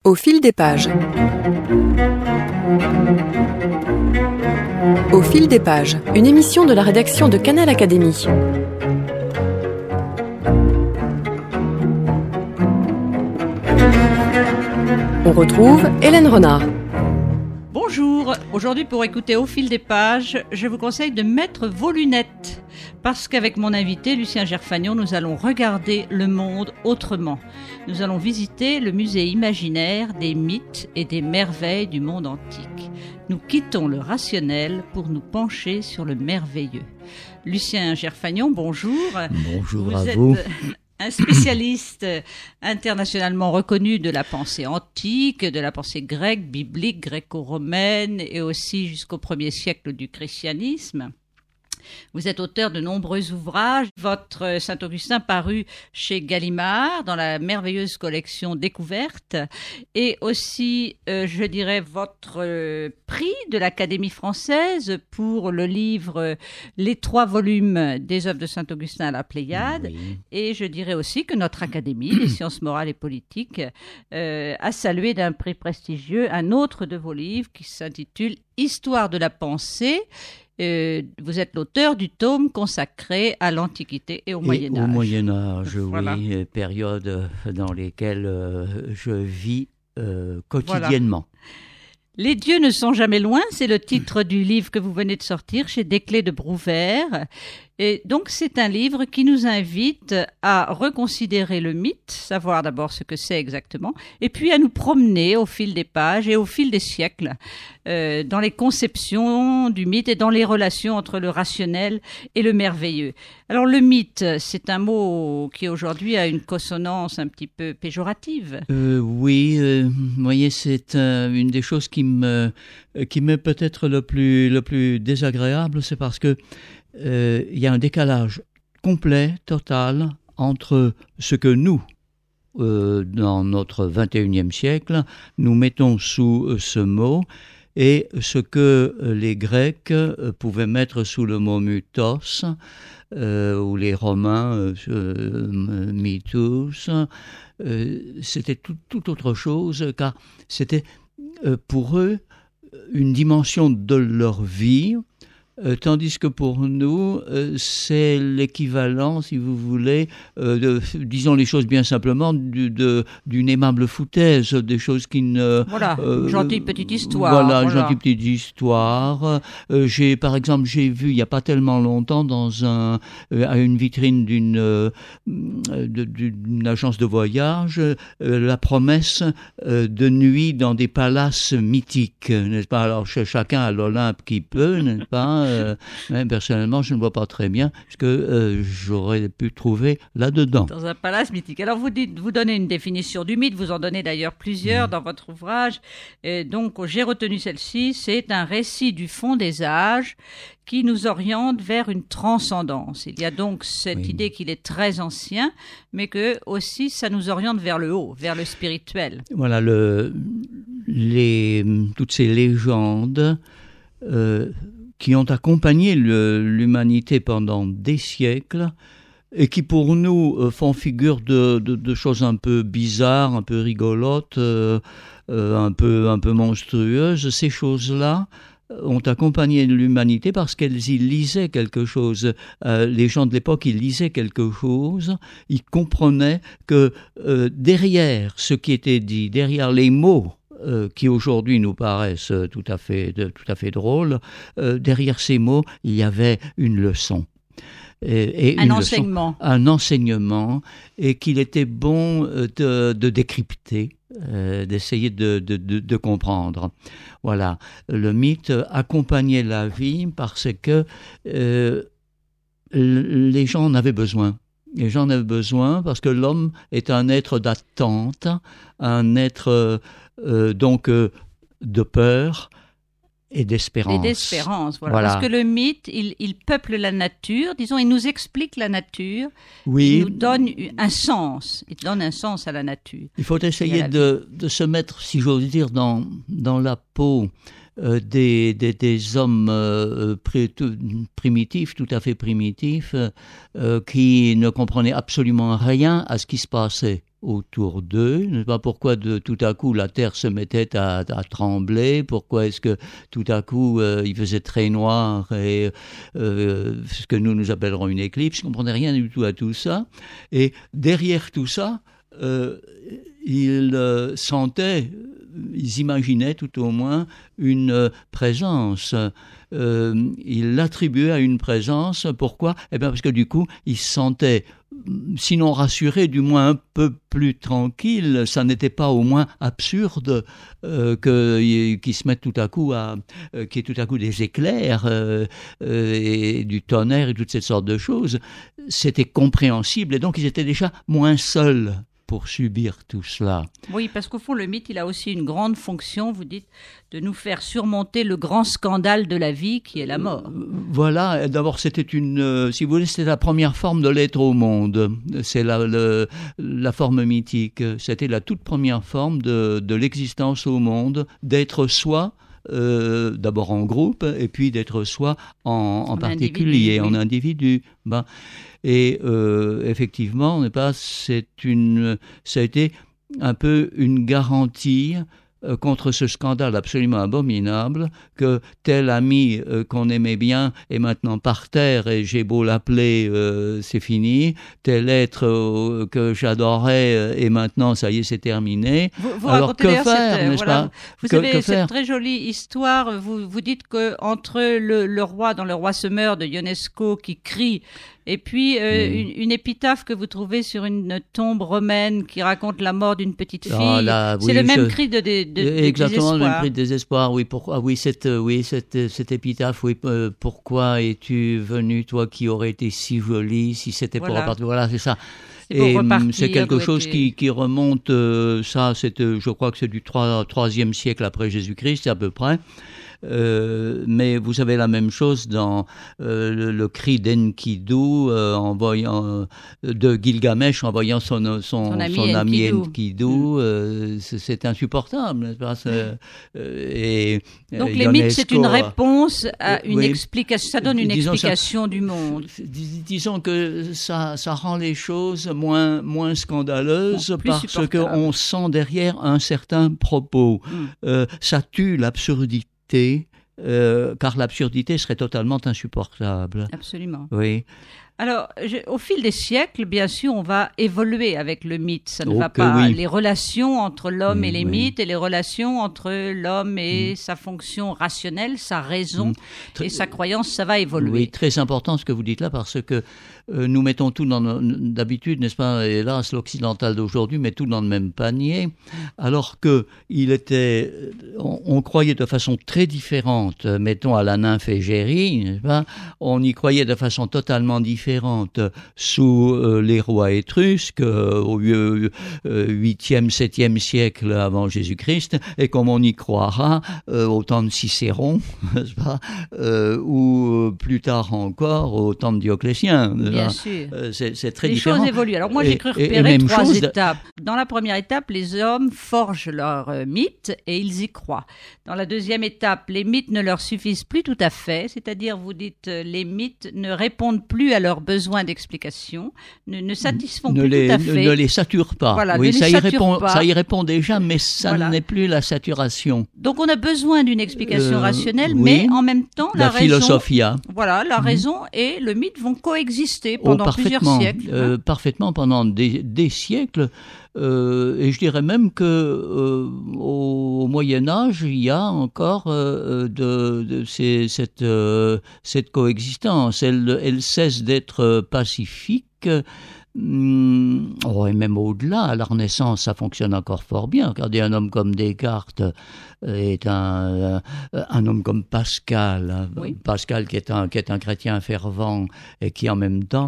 Au fil des pages. Au fil des pages, une émission de la rédaction de Canal Académie. On retrouve Hélène Renard. Bonjour, aujourd'hui pour écouter Au fil des pages, je vous conseille de mettre vos lunettes. Parce qu'avec mon invité, Lucien Gerfagnon, nous allons regarder le monde autrement. Nous allons visiter le musée imaginaire des mythes et des merveilles du monde antique. Nous quittons le rationnel pour nous pencher sur le merveilleux. Lucien Gerfagnon, bonjour. Bonjour à vous. Un spécialiste internationalement reconnu de la pensée antique, de la pensée grecque, biblique, gréco-romaine et aussi jusqu'au 1er siècle du christianisme. Vous êtes auteur de nombreux ouvrages. Votre Saint-Augustin paru chez Gallimard dans la merveilleuse collection Découverte et aussi, je dirais, votre prix de l'Académie française pour le livre Les 3 volumes des œuvres de Saint-Augustin à la Pléiade. Oui. Et je dirais aussi que notre Académie des sciences morales et politiques a salué d'un prix prestigieux un autre de vos livres qui s'intitule Histoire de la pensée. Vous êtes l'auteur du tome consacré à l'Antiquité et au Moyen-Âge. Au Moyen-Âge, voilà. Oui, période dans lesquelles je vis quotidiennement. Voilà. Les dieux ne sont jamais loin, c'est le titre du livre que vous venez de sortir chez Desclés de Brouwer. Et donc c'est un livre qui nous invite à reconsidérer le mythe, savoir d'abord ce que c'est exactement, et puis à nous promener au fil des pages et au fil des siècles dans les conceptions du mythe et dans les relations entre le rationnel et le merveilleux. Alors le mythe, c'est un mot qui aujourd'hui a une consonance un petit peu péjorative. Oui, vous voyez, c'est une des choses qui m'est peut-être le plus désagréable, c'est parce que il y a un décalage complet, total, entre ce que nous, dans notre 21e siècle, nous mettons sous ce mot et ce que les Grecs pouvaient mettre sous le mot mythos, ou les Romains, mythos. C'était tout autre chose, car c'était pour eux une dimension de leur vie, tandis que pour nous, c'est l'équivalent, si vous voulez, disons les choses bien simplement, d'une aimable foutaise, des choses qui ne... Voilà, une gentille petite histoire. Voilà, une gentille petite histoire. Par exemple, j'ai vu, il n'y a pas tellement longtemps, à une vitrine d'une agence de voyage, la promesse de nuit dans des palaces mythiques, n'est-ce pas? Alors, chacun a l'Olympe qui peut, n'est-ce pas? Mais personnellement, je ne vois pas très bien ce que j'aurais pu trouver là-dedans. Dans un palace mythique. Alors, vous donnez une définition du mythe, vous en donnez d'ailleurs plusieurs dans votre ouvrage. Et donc, j'ai retenu celle-ci, c'est un récit du fond des âges qui nous oriente vers une transcendance. Il y a donc cette idée qu'il est très ancien, mais que aussi ça nous oriente vers le haut, vers le spirituel. Voilà, toutes ces légendes qui ont accompagné l'humanité pendant des siècles et qui pour nous font figure de choses un peu bizarres, un peu rigolotes, un peu monstrueuses. Ces choses-là ont accompagné l'humanité parce qu'elles y lisaient quelque chose. Les gens de l'époque, ils lisaient quelque chose, ils comprenaient que derrière ce qui était dit, derrière les mots, qui aujourd'hui nous paraissent tout à fait drôles, derrière ces mots, il y avait une leçon. Un enseignement, et qu'il était bon de décrypter, d'essayer de comprendre. Voilà, le mythe accompagnait la vie parce que les gens en avaient besoin. Les gens en avaient besoin parce que l'homme est un être d'attente, un être donc de peur et d'espérance. Voilà. Parce que le mythe, il peuple la nature, disons, il nous explique la nature, oui. Il nous donne un sens, il donne un sens à la nature. Il faut essayer de se mettre, si j'ose dire, dans la peau des hommes primitifs, tout à fait primitifs, qui ne comprenaient absolument rien à ce qui se passait. autour d'eux. Je ne sais pas pourquoi tout à coup la terre se mettait à trembler, pourquoi est-ce que tout à coup il faisait très noir et ce que nous appellerons une éclipse. Je ne comprenais rien du tout à tout ça. Et derrière tout ça, ils sentaient, ils imaginaient tout au moins une présence. Ils l'attribuaient à une présence. Pourquoi ? Eh bien parce que du coup, ils se sentaient, sinon rassurés, du moins un peu plus tranquilles. Ça n'était pas au moins absurde qu'ils se mettent tout à coup qu'il y ait tout à coup des éclairs et du tonnerre et toutes ces sortes de choses. C'était compréhensible et donc ils étaient déjà moins seuls pour subir tout cela. Oui, parce qu'au fond, le mythe, il a aussi une grande fonction, vous dites, de nous faire surmonter le grand scandale de la vie qui est la mort. Voilà, d'abord c'était si vous voulez, c'était la première forme de l'être au monde. C'est la forme mythique. C'était la toute première forme de l'existence au monde, d'être soi, d'abord en groupe, et puis d'être soi en particulier, en individu. Et effectivement, ça a été un peu une garantie contre ce scandale absolument abominable que tel ami qu'on aimait bien est maintenant par terre et j'ai beau l'appeler, c'est fini. Tel être que j'adorais et maintenant, ça y est, c'est terminé. Vous alors que faire, n'est-ce pas ? Vous avez cette très jolie histoire. Vous dites qu'entre le roi, dans Le Roi se meurt de Ionesco qui crie, et puis une épitaphe que vous trouvez sur une tombe romaine qui raconte la mort d'une petite fille. C'est le même cri de exactement désespoir. Le même cri de désespoir. Oui, cette épitaphe. Oui, pourquoi es-tu venu, toi qui aurais été si jolie, si c'était pour repartir. Voilà, c'est ça. Et c'est quelque chose qui remonte. Je crois que c'est du 3e siècle après Jésus-Christ, à peu près. Mais vous avez la même chose dans le cri d'Enkidu de Gilgamesh en voyant son ami Enkidu. C'est insupportable, n'est-ce pas ? Donc les mythes, c'est une réponse à une explication. Ça donne une explication du monde. Disons que ça rend les choses moins scandaleuses parce qu'on sent derrière un certain propos. Ça tue l'absurdité. Car l'absurdité serait totalement insupportable. Absolument. Oui. Alors, au fil des siècles, bien sûr, on va évoluer avec le mythe. Ça ne va pas. Oui. Les relations entre l'homme et les mythes et les relations entre l'homme et sa fonction rationnelle, sa raison et sa croyance, ça va évoluer. Oui, très important ce que vous dites là parce que nous mettons tout d'habitude, n'est-ce pas, hélas, l'occidental d'aujourd'hui met tout dans le même panier, alors que on croyait de façon très différente, mettons à la nymphe égérie, n'est-ce pas, on y croyait de façon totalement différente sous les rois étrusques au 8e, 7e siècle avant Jésus-Christ, et comme on y croira au temps de Cicéron, n'est-ce pas, ou plus tard encore au temps de Dioclétien. Bien sûr. C'est très différent. Les choses évoluent. Alors moi, j'ai cru repérer 3 étapes. Dans la première étape, les hommes forgent leurs mythes et ils y croient. Dans la deuxième étape, les mythes ne leur suffisent plus tout à fait, c'est-à-dire, vous dites, les mythes ne répondent plus à leurs besoins d'explication, ne satisfont plus tout à fait. Ne les saturent pas. Voilà, oui, ça y répond déjà, mais ça n'est plus la saturation. Donc on a besoin d'une explication rationnelle, mais en même temps, la raison... philosophia. Voilà, la raison et le mythe vont coexister pendant plusieurs siècles. Parfaitement, pendant des siècles. Et je dirais même que au Moyen Âge, il y a encore cette coexistence. Elle cesse d'être pacifique. Et même au-delà, à la Renaissance, ça fonctionne encore fort bien. Regardez, un homme comme Descartes est un homme comme Pascal. Pascal qui est un chrétien fervent et qui en même temps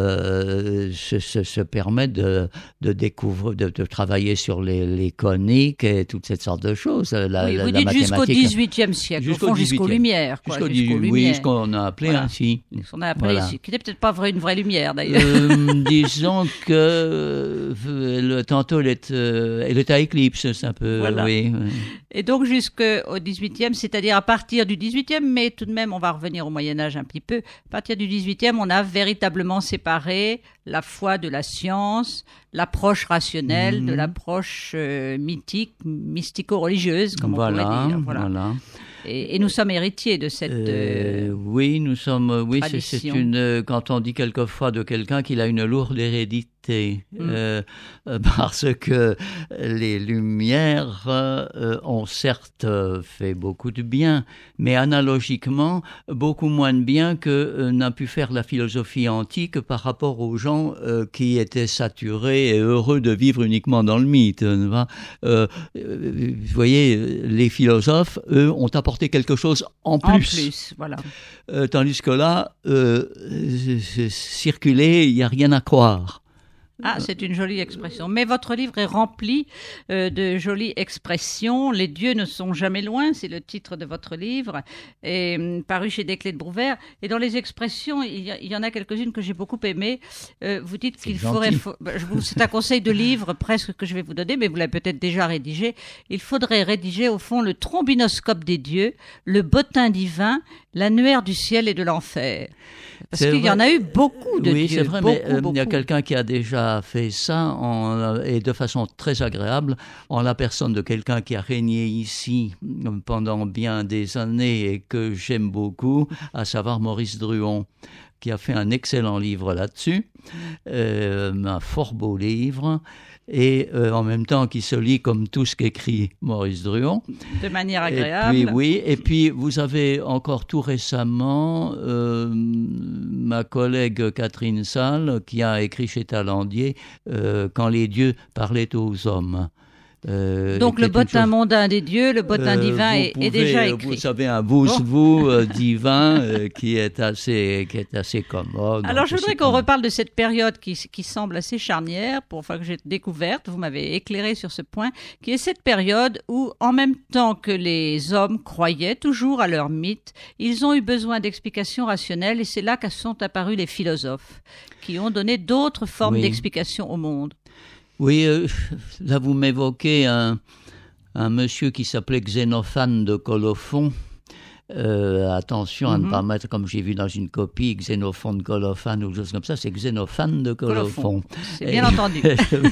se permet de découvrir, de travailler sur les coniques et toutes ces sortes de choses. Vous dites jusqu'au XVIIIe siècle, jusqu'aux Lumières. Oui, ce qu'on a appelé ainsi. Ce qu'on a appelé ici, qui n'était peut-être pas une vraie lumière d'ailleurs. disons que tantôt elle est à éclipse, c'est un peu... Voilà. Oui. Et donc jusqu'au XVIIIe, c'est-à-dire à partir du XVIIIe, mais tout de même, on va revenir au Moyen-Âge un petit peu. À partir du XVIIIe, on a véritablement séparé la foi de la science, l'approche rationnelle de l'approche mythique, mystico-religieuse, comme on pourrait dire. Voilà. Et nous sommes héritiers de cette oui, nous sommes. Oui, c'est tradition. quand on dit quelquefois de quelqu'un qu'il a une lourde hérédité, parce que les Lumières ont certes fait beaucoup de bien, mais analogiquement beaucoup moins de bien que n'a pu faire la philosophie antique par rapport aux gens qui étaient saturés et heureux de vivre uniquement dans le mythe. Vous voyez, les philosophes, eux, ont apporté quelque chose en plus. En plus, voilà. Tandis que là, circuler, il n'y a rien à croire. Ah, c'est une jolie expression. Mais votre livre est rempli de jolies expressions. Les dieux ne sont jamais loin, c'est le titre de votre livre, et paru chez Desclés de Brouwer. Et dans les expressions, il y en a quelques-unes que j'ai beaucoup aimées. Vous dites qu'il faudrait... c'est un conseil de livre presque que je vais vous donner, mais vous l'avez peut-être déjà rédigé. Il faudrait rédiger au fond le trombinoscope des dieux, le bottin divin, l'annuaire du ciel et de l'enfer. Parce qu'il y en a eu beaucoup de dieux. Oui, c'est vrai, beaucoup, mais beaucoup. il y a quelqu'un qui a déjà fait ça et de façon très agréable en la personne de quelqu'un qui a régné ici pendant bien des années et que j'aime beaucoup, à savoir Maurice Druon, qui a fait un excellent livre là-dessus, un fort beau livre, et en même temps qui se lit comme tout ce qu'écrit Maurice Druon. De manière agréable. Et puis, oui, et puis vous avez encore tout récemment ma collègue Catherine Salle qui a écrit chez Talandier Quand les dieux parlaient aux hommes. Donc le bottin mondain des dieux, le bottin divin est déjà écrit. Vous savez, un vous divin qui est assez commode. Alors je voudrais qu'on reparle de cette période qui semble assez charnière, que j'ai découverte, vous m'avez éclairé sur ce point, qui est cette période où en même temps que les hommes croyaient toujours à leur mythe, ils ont eu besoin d'explications rationnelles et c'est là que sont apparus les philosophes qui ont donné d'autres formes d'explications au monde. Oui, là vous m'évoquez un monsieur qui s'appelait Xénophane de Colophon. Attention à ne pas mettre, comme j'ai vu dans une copie, Xénophon de Colophane ou quelque chose comme ça, c'est Xénophane de Colophon. C'est bien entendu.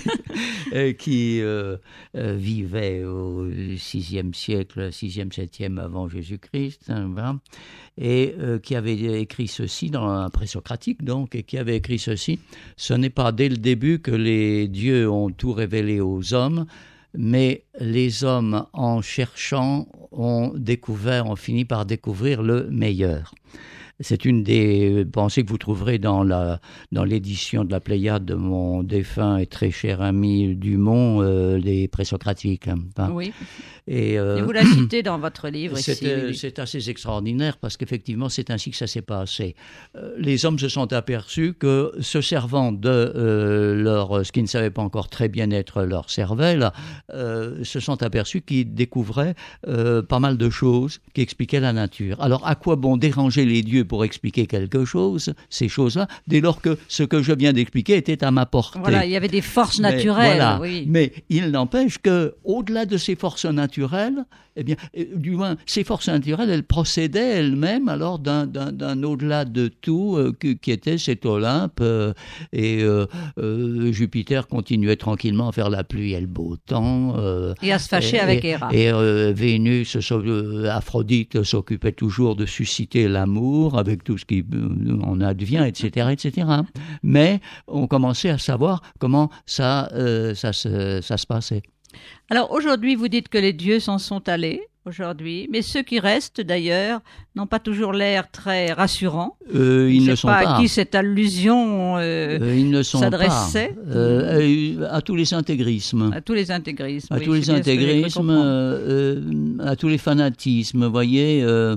Qui vivait au 6e siècle, 6e, 7e avant Jésus-Christ, et qui avait écrit ceci, dans un présocratique donc, et qui avait écrit ceci: « Ce n'est pas dès le début que les dieux ont tout révélé aux hommes, mais les hommes, en cherchant, ont fini par découvrir le meilleur. » C'est une des pensées que vous trouverez dans l'édition de la Pléiade de mon défunt et très cher ami Dumont, les présocratiques. Oui. Et vous la citez dans votre livre ici. C'est assez extraordinaire parce qu'effectivement, c'est ainsi que ça s'est passé. Les hommes se sont aperçus que, se servant de ce qui ne savait pas encore très bien être leur cervelle, se sont aperçus qu'ils découvraient pas mal de choses qui expliquaient la nature. Alors, à quoi bon déranger les dieux pour expliquer quelque chose, ces choses-là, dès lors que ce que je viens d'expliquer était à ma portée. Voilà, il y avait des forces naturelles. Mais il n'empêche que, au-delà de ces forces naturelles, eh bien, du moins, ces forces naturelles, elles procédaient elles-mêmes alors d'un au-delà de tout qui était cet Olympe, et Jupiter continuait tranquillement à faire la pluie et le beau temps. Et à se fâcher avec Héra. Et Vénus, Aphrodite s'occupait toujours de susciter l'amour avec tout ce qui en advient, etc., etc. Mais on commençait à savoir comment ça se passait. Alors aujourd'hui, vous dites que les dieux s'en sont allés aujourd'hui, mais ceux qui restent d'ailleurs n'ont pas toujours l'air très rassurants. Ils ne sont pas. À qui cette allusion s'adressait. À tous les intégrismes. À tous les intégrismes. À tous les intégrismes, à tous les fanatismes. Vous voyez,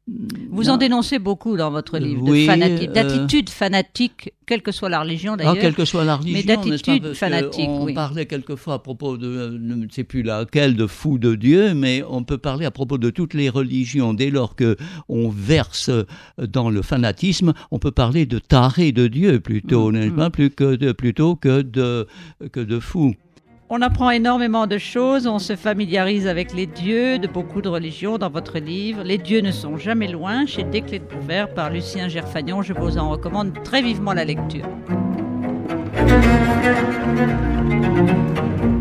Vous en dénoncez beaucoup dans votre livre, d'attitude fanatique, quelle que soit la religion d'ailleurs. Quelle que soit la religion, mais d'attitude fanatique. On parlait quelquefois à propos de, je ne sais plus laquelle, de fou de Dieu, mais on peut parler à propos de toutes les religions. Dès lors qu'on verse dans le fanatisme, on peut parler de taré de Dieu plutôt, n'est-ce pas, plutôt que de fou. On apprend énormément de choses, on se familiarise avec les dieux de beaucoup de religions dans votre livre. Les dieux ne sont jamais loin, chez Desclés de Beauvert par Lucien Gerfagnon. Je vous en recommande très vivement la lecture.